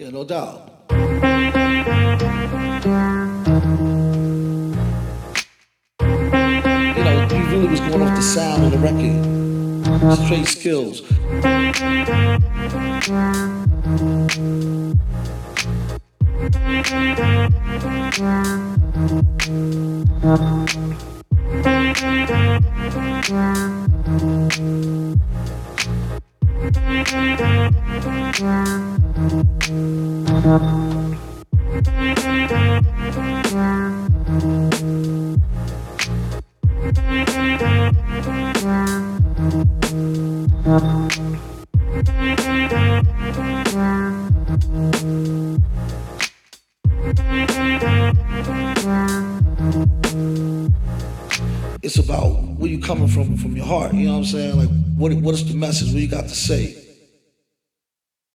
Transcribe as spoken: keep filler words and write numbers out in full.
Yeah, no doubt. You know, you really was going off the sound of the record. Straight skills. It's about where you coming from, from your heart. You know what I'm saying? Like, what what is the message? What you got to say?